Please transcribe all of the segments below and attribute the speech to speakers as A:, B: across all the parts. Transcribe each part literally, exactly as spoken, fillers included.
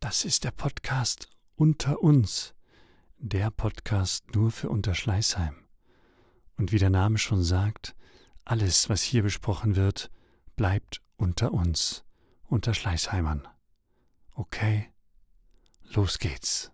A: Das ist der Podcast Unter uns, der Podcast nur für Unterschleißheim. Und wie der Name schon sagt, alles, was hier besprochen wird, bleibt unter uns, unter Schleißheimern. Okay, los geht's.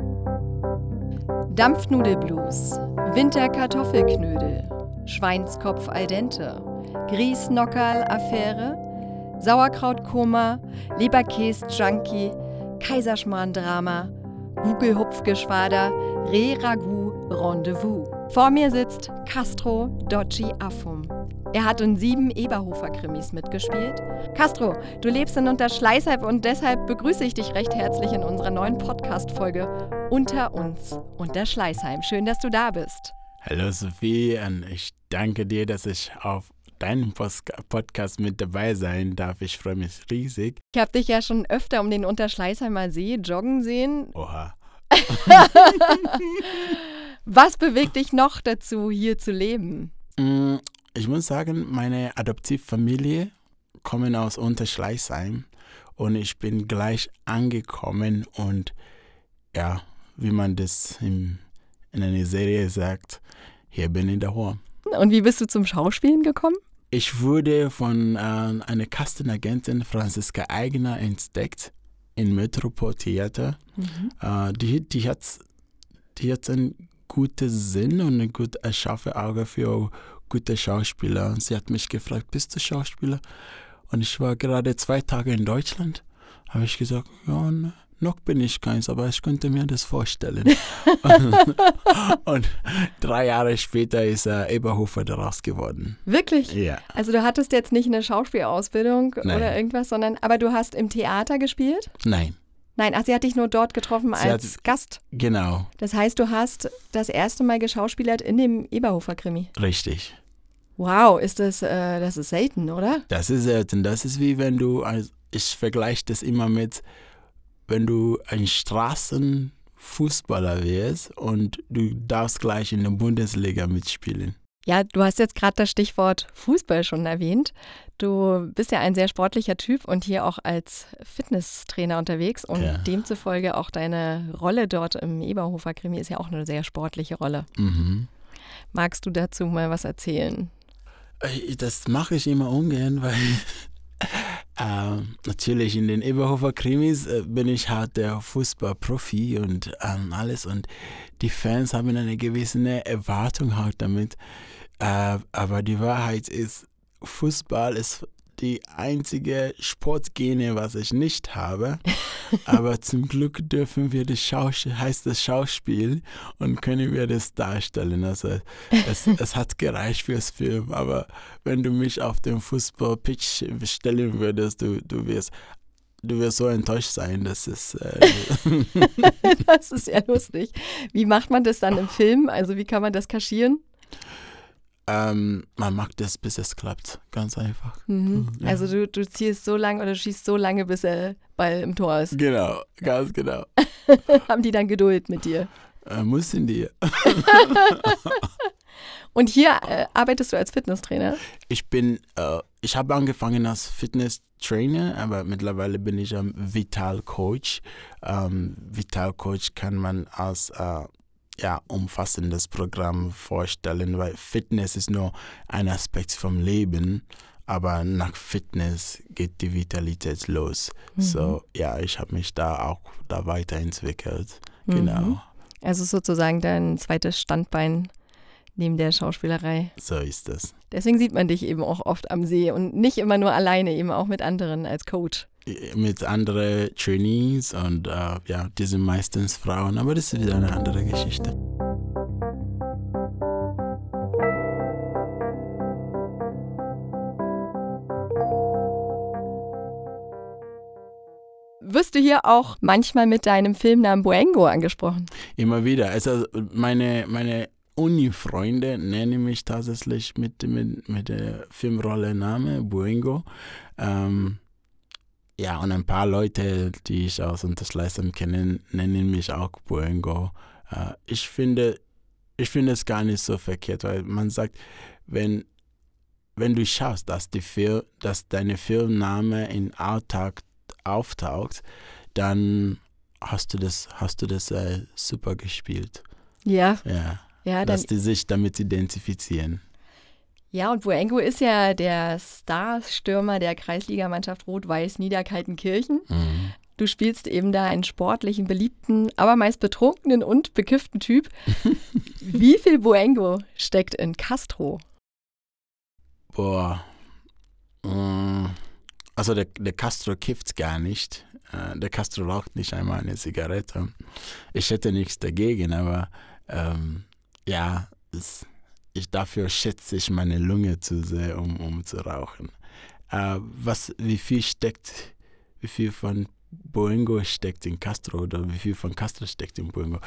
B: Dampfnudelblues, Winterkartoffelknödel, Schweinskopf al dente, Grießnockerl-Affäre, Sauerkrautkoma, Leberkäs-Junkie, Kaiserschmarrn-Drama, Gugelhupfgeschwader, Reh-Ragout-Rendezvous. Vor mir sitzt Castro Dodgy Affum. Er hat in sieben Eberhofer-Krimis mitgespielt. Castro, du lebst in Unterschleißheim und deshalb begrüße ich dich recht herzlich in unserer neuen Podcast-Folge Unter uns, Unterschleißheim. Schön, dass du da bist.
C: Hallo Sophie, und ich danke dir, dass ich auf deinem Podcast mit dabei sein darf. Ich freue mich riesig.
B: Ich habe dich ja schon öfter um den Unterschleißheimer See joggen sehen.
C: Oha.
B: Was bewegt dich noch dazu, hier zu leben?
C: Ich muss sagen, meine Adoptivfamilie kommen aus Unterschleißheim und ich bin gleich angekommen und ja, wie man das in, in einer Serie sagt, hier bin ich daheim.
B: Und wie bist du zum Schauspielen gekommen?
C: Ich wurde von äh, einer Castenagentin, Franziska Eigner, entdeckt in Metropol Theater. Mhm. Äh, die, die hat, die hat einen guten Sinn und ein gut erschaffenes Auge für gute Schauspieler. Und sie hat mich gefragt, bist du Schauspieler? Und ich war gerade zwei Tage in Deutschland. Habe ich gesagt, ja, ne. Noch bin ich keins, aber ich könnte mir das vorstellen. und, und drei Jahre später ist er Eberhofer daraus geworden.
B: Wirklich?
C: Ja.
B: Also du hattest jetzt nicht eine Schauspielausbildung
C: Nein.
B: oder irgendwas, sondern, aber du hast im Theater gespielt?
C: Nein.
B: Nein, ach, sie hat dich nur dort getroffen
C: Sie
B: als
C: hat,
B: Gast.
C: Genau.
B: Das heißt, du hast das erste Mal geschauspielert in dem Eberhofer-Krimi.
C: Richtig.
B: Wow, ist das, äh, das ist selten, oder?
C: Das ist selten. Das ist wie wenn du, also ich vergleiche das immer mit, wenn du ein Straßenfußballer wärst und du darfst gleich in der Bundesliga mitspielen.
B: Ja, du hast jetzt gerade das Stichwort Fußball schon erwähnt. Du bist ja ein sehr sportlicher Typ und hier auch als Fitnesstrainer unterwegs und
C: ja.
B: demzufolge auch deine Rolle dort im Eberhofer-Krimi ist ja auch eine sehr sportliche Rolle.
C: Mhm.
B: Magst du dazu mal was erzählen?
C: Das mache ich immer ungern, weil äh, natürlich in den Eberhofer-Krimis äh, bin ich halt der Fußballprofi und ähm, alles und die Fans haben eine gewisse Erwartung halt damit. Äh, aber die Wahrheit ist, Fußball ist die einzige Sportgene, was ich nicht habe. Aber zum Glück dürfen wir das Schauspiel, heißt das Schauspiel und können wir das darstellen. Also es, es hat gereicht fürs Film, aber wenn du mich auf den Fußballpitch stellen würdest, du, du wirst Du wirst so enttäuscht sein, das ist... Äh
B: das ist ja lustig. Wie macht man das dann im Film? Also wie kann man das kaschieren?
C: Ähm, man macht das, bis es klappt. Ganz einfach.
B: Mhm.
C: Ja.
B: Also du, du ziehst so lange oder schießt so lange, bis der Ball im Tor ist.
C: Genau, ganz genau.
B: Haben die dann Geduld mit dir?
C: Äh, müssen die.
B: Und hier äh, arbeitest du als Fitnesstrainer?
C: Ich bin, äh, ich habe angefangen als Fitnesstrainer, aber mittlerweile bin ich ein Vital-Coach. Ähm, Vital-Coach kann man als äh, ja, umfassendes Programm vorstellen, weil Fitness ist nur ein Aspekt vom Leben, aber nach Fitness geht die Vitalität los. Mhm. So, ja, ich habe mich da auch da weiterentwickelt. Mhm. Genau.
B: Also sozusagen dein zweites Standbein neben der Schauspielerei.
C: So ist es.
B: Deswegen sieht man dich eben auch oft am See und nicht immer nur alleine, eben auch mit anderen als Coach.
C: Mit anderen Trainees und äh, ja, die sind meistens Frauen, aber das ist wieder eine andere Geschichte.
B: Wirst du hier auch manchmal mit deinem Filmnamen Boengo angesprochen?
C: Immer wieder. Also meine, meine Uni-Freunde nennen mich tatsächlich mit, mit, mit der Filmrolle Name Boengo. Ähm, ja, und ein paar Leute, die ich aus Unterschleißheim kenne, nennen mich auch Boengo. Äh, ich finde, ich finde es gar nicht so verkehrt, weil man sagt, wenn, wenn du schaust, dass, die Fil- dass deine Filmname im Alltag auftaucht, dann hast du das, hast du das äh, super gespielt.
B: Ja.
C: Ja,
B: ja dann,
C: dass die sich damit identifizieren.
B: Ja, und Boengo ist ja der Starstürmer der Kreisligamannschaft Rot-Weiß Niederkaltenkirchen.
C: Mhm.
B: Du spielst eben da einen sportlichen, beliebten, aber meist betrunkenen und bekifften Typ. Wie viel Boengo steckt in Castro?
C: Boah. Also der, der Castro kifft gar nicht. Der Castro raucht nicht einmal eine Zigarette. Ich hätte nichts dagegen, aber ähm, ja, es, ich, dafür schätze ich meine Lunge zu sehr, um, um zu rauchen. Äh, was, wie viel steckt, wie viel von Boengo steckt in Castro oder wie viel von Castro steckt in Boengo?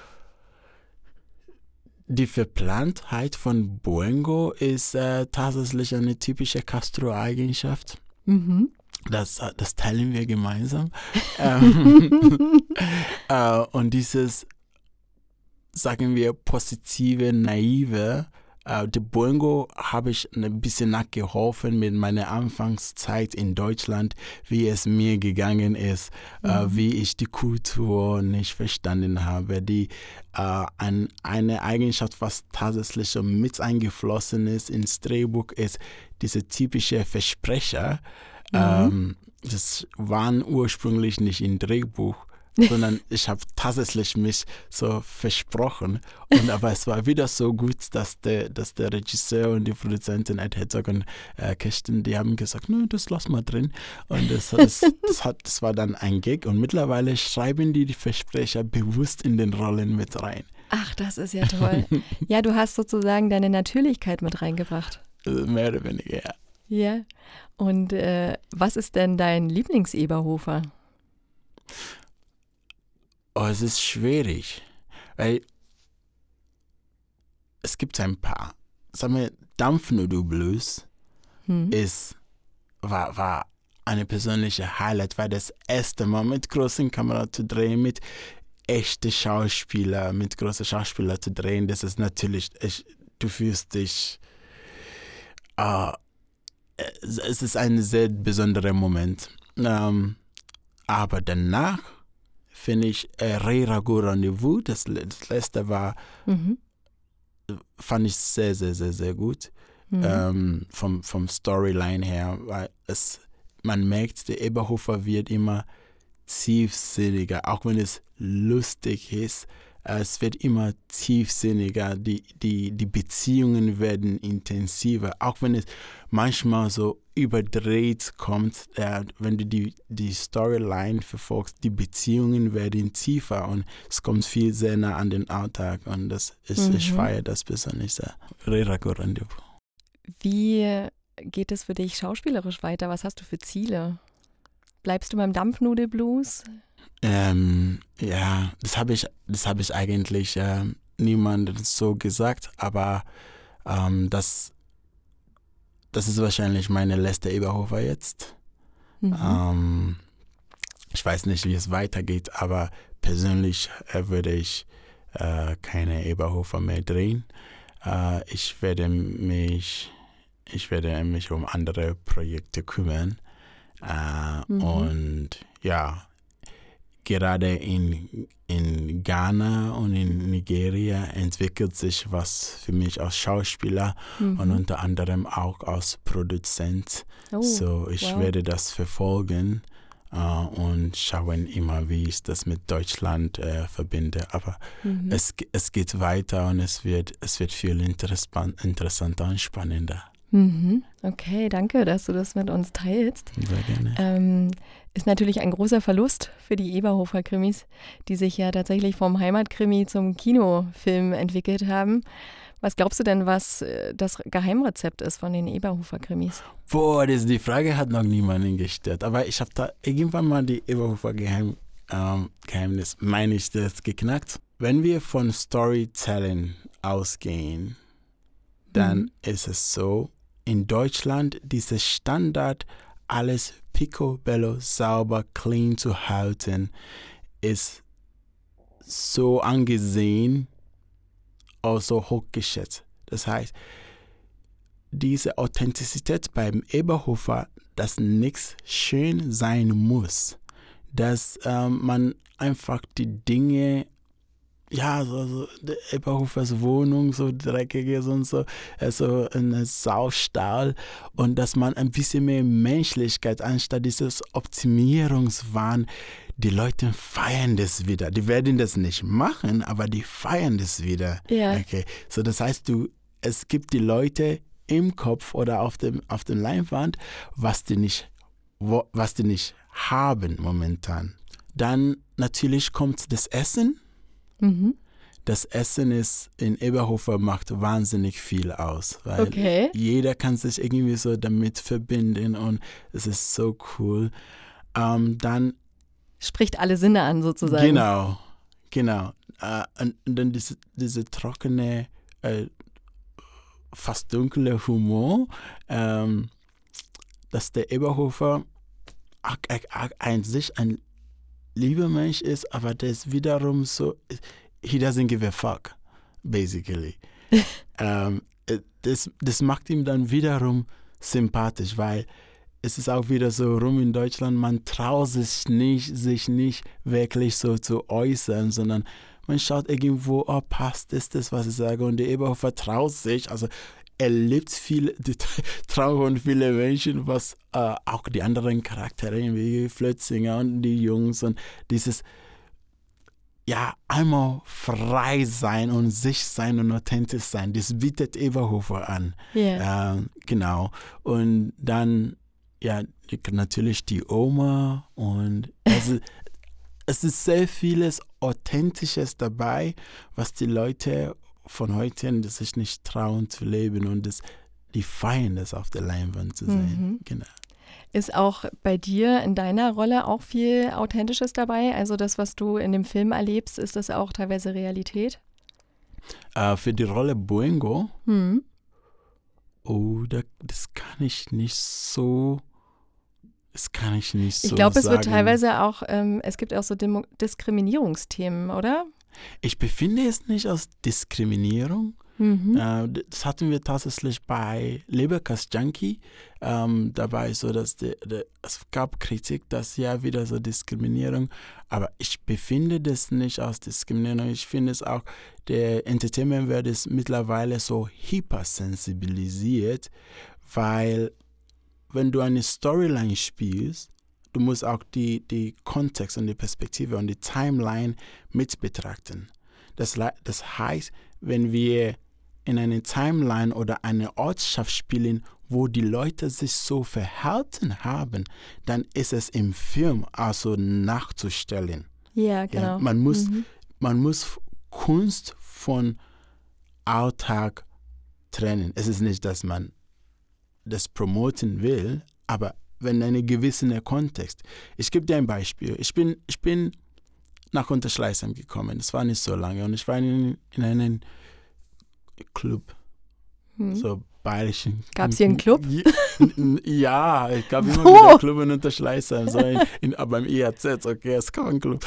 C: Die Verplantheit von Boengo ist äh, tatsächlich eine typische Castro-Eigenschaft.
B: Mhm.
C: Das, das teilen wir gemeinsam. ähm, äh, und dieses, sagen wir, positive, naive, äh, der Boengo habe ich ein bisschen nachgeholfen mit meiner Anfangszeit in Deutschland, wie es mir gegangen ist, mhm. äh, wie ich die Kultur nicht verstanden habe, die äh, ein, eine Eigenschaft, was tatsächlich mit eingeflossen ist ins Drehbuch, ist diese typische Versprecher. Mhm. Ähm, das waren ursprünglich nicht im Drehbuch, sondern ich habe tatsächlich mich so versprochen. Und aber es war wieder so gut, dass der, dass der Regisseur und die Produzentin Ed Herzog und äh, Kirsten, die haben gesagt, nö, das lass mal drin. Und das, das, das, hat, das war dann ein Gag. Und mittlerweile schreiben die die Versprecher bewusst in den Rollen mit rein.
B: Ach, das ist ja toll. Ja, du hast sozusagen deine Natürlichkeit mit reingebracht.
C: Also mehr oder weniger, ja.
B: Ja. Und äh, was ist denn dein Lieblings-Eberhofer?
C: Oh, es ist schwierig, weil es gibt ein paar. Sagen wir, Dampfnudelblues hm. ist, war, war eine persönliche Highlight, war das erste Mal mit großen Kamera zu drehen, mit echten Schauspielern, mit großen Schauspielern zu drehen. Das ist natürlich, ich, du fühlst dich, uh, es ist ein sehr besonderer Moment. Um, aber danach finde ich äh, Rey Ragu Rendezvous, das, das letzte war, mhm. fand ich sehr, sehr, sehr, sehr gut. Mhm. Ähm, vom, vom Storyline her, weil es, man merkt, der Eberhofer wird immer tiefsinniger, auch wenn es lustig ist. Es wird immer tiefsinniger, die, die, die Beziehungen werden intensiver, auch wenn es manchmal so überdreht kommt, äh, wenn du die, die Storyline verfolgst, die Beziehungen werden tiefer und es kommt viel sehr nah an den Alltag und das ist, mhm. ich feiere das besonders sehr. Rey Ragu Rendezvous.
B: Wie geht es für dich schauspielerisch weiter? Was hast du für Ziele? Bleibst du beim Dampfnudelblues?
C: Ähm, ja, das habe ich, das habe ich eigentlich äh, niemandem so gesagt, aber ähm, das, das ist wahrscheinlich meine letzte Eberhofer jetzt. Mhm. Ähm, ich weiß nicht, wie es weitergeht, aber persönlich äh, würde ich äh, keine Eberhofer mehr drehen. Äh, ich werde mich, ich werde mich um andere Projekte kümmern äh, mhm. und ja. Gerade in, in Ghana und in Nigeria entwickelt sich was für mich als Schauspieler mhm. und unter anderem auch als Produzent. Oh, so ich wow. werde das verfolgen uh, und schauen immer, wie ich das mit Deutschland uh, verbinde. Aber mhm. es, es geht weiter und es wird, es wird viel interessant, interessanter und spannender.
B: Mhm. Okay, danke, dass du das mit uns teilst.
C: Sehr gerne.
B: Ähm, ist natürlich ein großer Verlust für die Eberhofer-Krimis, die sich ja tatsächlich vom Heimatkrimi zum Kinofilm entwickelt haben. Was glaubst du denn, was das Geheimrezept ist von den Eberhofer-Krimis?
C: Boah, das, die Frage hat noch niemanden gestellt. Aber ich habe da irgendwann mal die Eberhofer-Geheimnis, ähm, Geheimnis, meine ich, das geknackt. Wenn wir von Storytelling ausgehen, dann mhm. ist es so, in Deutschland dieser Standard, alles picobello, sauber, clean zu halten, ist so angesehen, also hochgeschätzt. Das heißt, diese Authentizität beim Eberhofer, dass nichts schön sein muss, dass ähm, man einfach die Dinge, ja, so, so der Eberhofers Wohnung, so dreckig ist und so, also ein Saustall, und dass man ein bisschen mehr Menschlichkeit anstatt dieses Optimierungswahn, die Leute feiern das wieder. Die werden das nicht machen, aber die feiern das wieder.
B: Ja.
C: Okay. So, das heißt, du, es gibt die Leute im Kopf oder auf dem, auf dem Leinwand, was die nicht, wo, was die nicht haben momentan. Dann natürlich kommt das Essen.
B: Mhm.
C: Das Essen ist in Eberhofer macht wahnsinnig viel aus, weil
B: Okay.
C: jeder kann sich irgendwie so damit verbinden und es ist so cool. Ähm, dann
B: Spricht alle Sinne an sozusagen.
C: Genau, genau. Äh, und, und dann diese, diese trockene, äh, fast dunkle Humor, ähm, dass der Eberhofer an sich ein lieber Mensch ist, aber der ist wiederum so, he doesn't give a fuck, basically. ähm, das, das macht ihn dann wiederum sympathisch, weil es ist auch wieder so rum in Deutschland, man traut sich nicht, sich nicht wirklich so zu äußern, sondern man schaut irgendwo, oh, passt, ist das, was ich sage, und der Eberhofer traut sich, also er lebt viel, die trauen viele Menschen, was äh, auch die anderen Charaktere wie Flötzinger und die Jungs und dieses, ja, einmal frei sein und sich sein und authentisch sein, das bietet Eberhofer an.
B: Yeah.
C: Ähm, genau. Und dann, ja, natürlich die Oma und also, es ist sehr vieles Authentisches dabei, was die Leute von heute sich nicht trauen zu leben und das, die feiern das auf der Leinwand zu sehen.
B: Mhm.
C: Genau.
B: Ist auch bei dir in deiner Rolle auch viel Authentisches dabei? Also das, was du in dem Film erlebst, ist das auch teilweise Realität?
C: Äh, für die Rolle Boingo,
B: Hm.
C: oh, da, das kann ich nicht so, das kann ich nicht so
B: Ich glaube, es
C: sagen.
B: wird teilweise auch, ähm, es gibt auch so Demo- Diskriminierungsthemen, oder?
C: Ich befinde es nicht als Diskriminierung.
B: Mhm.
C: Äh, das hatten wir tatsächlich bei Leberkas Junkie ähm, dabei, so dass de, de, es gab Kritik, dass ja wieder so Diskriminierung, aber ich befinde das nicht als Diskriminierung. Ich finde es auch, der Entertainment-Welt ist mittlerweile so hypersensibilisiert, weil wenn du eine Storyline spielst, du musst auch die, die Kontext und die Perspektive und die Timeline mit betrachten. Das, das heißt, wenn wir in einer Timeline oder einer Ortschaft spielen, wo die Leute sich so verhalten haben, dann ist es im Film also nachzustellen.
B: Ja, genau.
C: Ja, man, muss,
B: Mhm.
C: man muss Kunst von Alltag trennen. Es ist nicht, dass man das promoten will, aber wenn ein gewisser Kontext. Ich gebe dir ein Beispiel. Ich bin, ich bin nach Unterschleißheim gekommen. Das war nicht so lange. Und ich war in, in einem Club.
B: Hm.
C: So bayerischen.
B: Gab es hier einen Club?
C: Ja, es gab immer
B: Wo?
C: wieder einen Club in Unterschleißheim. So in, in, aber im I A Z, okay, es gab einen Club.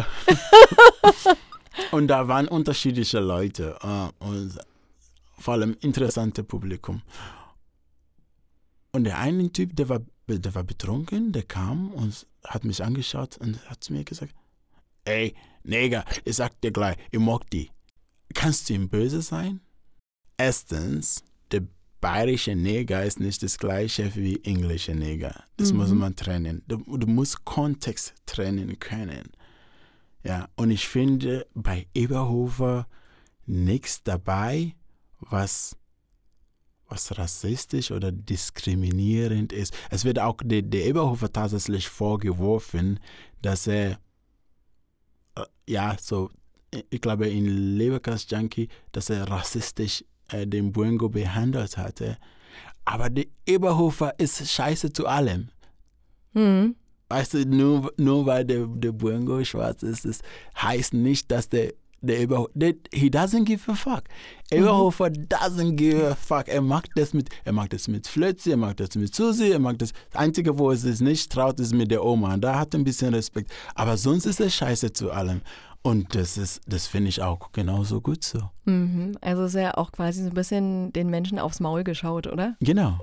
C: Und da waren unterschiedliche Leute. Und vor allem interessante Publikum. Und der eine Typ, der war, der war betrunken, der kam und hat mich angeschaut und hat zu mir gesagt, ey, Neger, ich sag dir gleich, ich mag die. Kannst du ihm böse sein? Erstens, der bayerische Neger ist nicht das gleiche wie englische Neger. Das
B: Mhm.
C: muss man trennen. Du, du musst Kontext trennen können. Ja, und ich finde bei Eberhofer nichts dabei, was was rassistisch oder diskriminierend ist. Es wird auch der, der Eberhofer tatsächlich vorgeworfen, dass er, äh, ja, so, ich glaube in Leberkas Junkie, dass er rassistisch äh, den Boingo behandelt hatte. Aber der Eberhofer ist scheiße zu allem.
B: Mhm.
C: Weißt du, nur, nur weil der, der Boingo schwarz ist, das heißt nicht, dass der Der Eberhofer, der, he doesn't give a fuck. Eberhofer mhm. doesn't give a fuck. Er macht das mit, er macht das mit Flötzi, er macht das mit Susi, er macht das. Das Einzige, wo es nicht traut, ist mit der Oma. Da hat er ein bisschen Respekt. Aber sonst ist er scheiße zu allem. Und das ist, das finde ich auch genauso gut so.
B: Mhm. Also ist er auch quasi so ein bisschen den Menschen aufs Maul geschaut, oder?
C: Genau.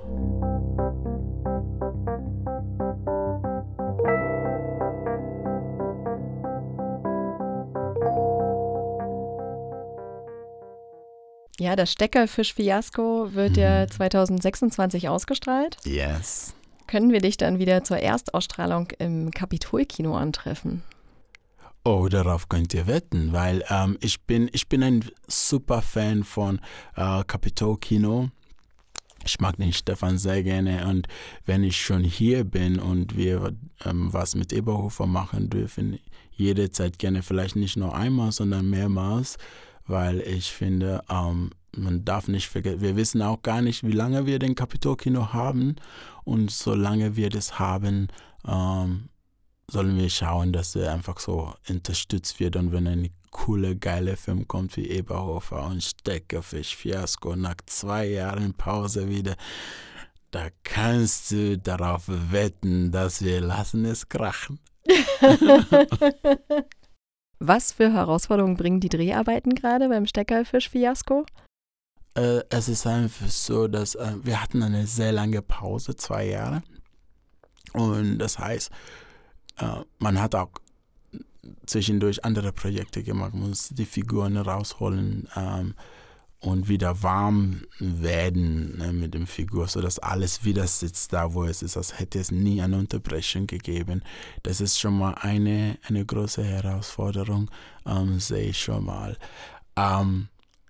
B: Ja, das Steckerfisch-Fiasko wird
C: Mhm.
B: ja zwanzig sechsundzwanzig ausgestrahlt.
C: Yes.
B: Können wir dich dann wieder zur Erstausstrahlung im Kapitol-Kino antreffen?
C: Oh, darauf könnt ihr wetten, weil ähm, ich bin ich bin ein super Fan von äh, Kapitol-Kino. Ich mag den Stefan sehr gerne und wenn ich schon hier bin und wir ähm, was mit Eberhofer machen dürfen, jederzeit gerne, vielleicht nicht nur einmal, sondern mehrmals, weil ich finde, ähm, man darf nicht vergessen, wir wissen auch gar nicht, wie lange wir den Kapitol-Kino haben und solange wir das haben, ähm, sollen wir schauen, dass er einfach so unterstützt wird und wenn ein cooler, geiler Film kommt wie Eberhofer und Steckerfisch Fiasko nach zwei Jahren Pause wieder, da kannst du darauf wetten, dass wir lassen es krachen.
B: Was für Herausforderungen bringen die Dreharbeiten gerade beim Steckerfisch-Fiasko?
C: Äh, es ist einfach so, dass äh, wir hatten eine sehr lange Pause, zwei Jahre und das heißt, äh, man hat auch zwischendurch andere Projekte gemacht, man muss die Figuren rausholen ähm, und wieder warm werden ne, mit dem Figur, sodass alles wieder sitzt da, wo es ist, als hätte es nie eine Unterbrechung gegeben. Das ist schon mal eine, eine große Herausforderung, ähm, sehe ich schon mal. Ähm,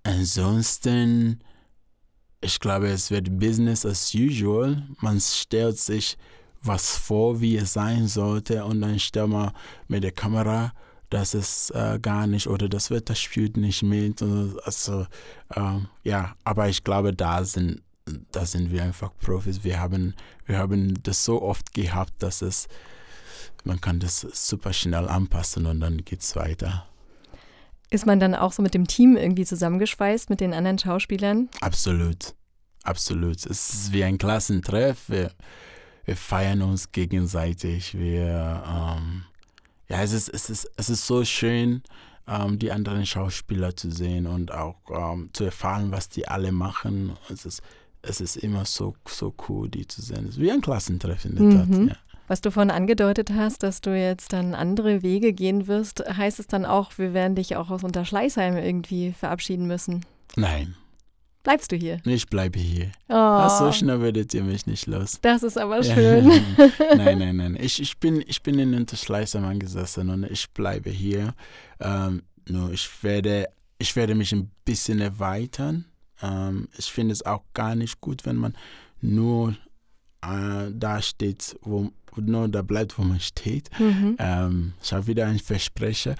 C: ansonsten, ich glaube, es wird Business as usual. Man stellt sich was vor, wie es sein sollte und dann stellt man mit der Kamera, dass es äh, gar nicht oder das Wetter spielt nicht mit. Also, ähm, ja, aber ich glaube, da sind, da sind wir einfach Profis. Wir haben, wir haben das so oft gehabt, dass es, man kann das super schnell anpassen und dann geht's weiter.
B: Ist man dann auch so mit dem Team irgendwie zusammengeschweißt, mit den anderen Schauspielern?
C: Absolut, absolut. Es ist wie ein Klassentreff. Wir, wir feiern uns gegenseitig. Wir, ähm, ja, es ist, es ist, es ist so schön, ähm, die anderen Schauspieler zu sehen und auch ähm, zu erfahren, was die alle machen. Es ist, es ist immer so, so cool, die zu sehen. Es ist wie ein Klassentreff in der
B: Mhm.
C: Tat. Ja.
B: Was du vorhin angedeutet hast, dass du jetzt dann andere Wege gehen wirst, heißt es dann auch, wir werden dich auch aus Unterschleißheim irgendwie verabschieden müssen?
C: Nein,
B: Bleibst du hier?
C: ich bleibe hier.
B: Oh,
C: Ach, so schnell werdet ihr mich nicht los.
B: das ist aber
C: Ja.
B: schön.
C: Nein, nein, nein. Ich, ich, bin, ich bin in Unterschleißheim angesessen und ich bleibe hier. Ähm, nur ich werde, ich werde mich ein bisschen erweitern. Ähm, ich finde es auch gar nicht gut, wenn man nur äh, da steht, wo nur da bleibt, wo man steht.
B: Mhm.
C: Ähm, ich habe wieder einen Versprecher.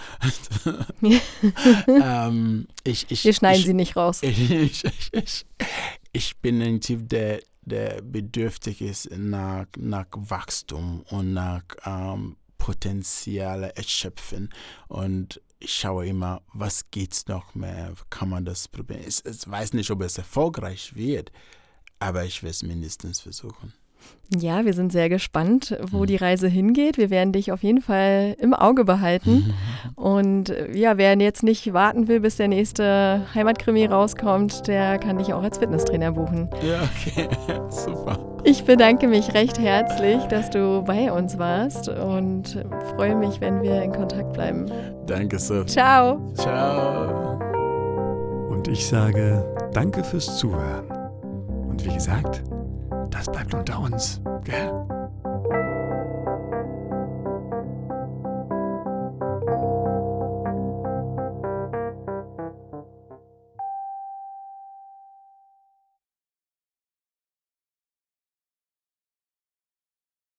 C: ähm, ich, ich,
B: Wir schneiden
C: ich,
B: sie nicht raus.
C: ich, ich, ich, ich bin ein Typ, der, der bedürftig ist nach, nach Wachstum und nach ähm, Potenziale erschöpfen. Und ich schaue immer, was geht's noch mehr? Kann man das probieren? Ich, ich weiß nicht, ob es erfolgreich wird, aber ich werde es mindestens versuchen.
B: Ja, wir sind sehr gespannt, wo
C: Mhm.
B: die Reise hingeht. Wir werden dich auf jeden Fall im Auge behalten. Und äh, ja, wer jetzt nicht warten will, bis der nächste Heimatkrimi rauskommt, der kann dich auch als Fitnesstrainer buchen.
C: Ja, okay, super.
B: Ich bedanke mich recht herzlich, dass du bei uns warst und freue mich, wenn wir in Kontakt bleiben.
C: Danke, Sophie.
B: Ciao!
C: Ciao.
A: Und ich sage danke fürs Zuhören. Und wie gesagt, das bleibt unter uns. Gell?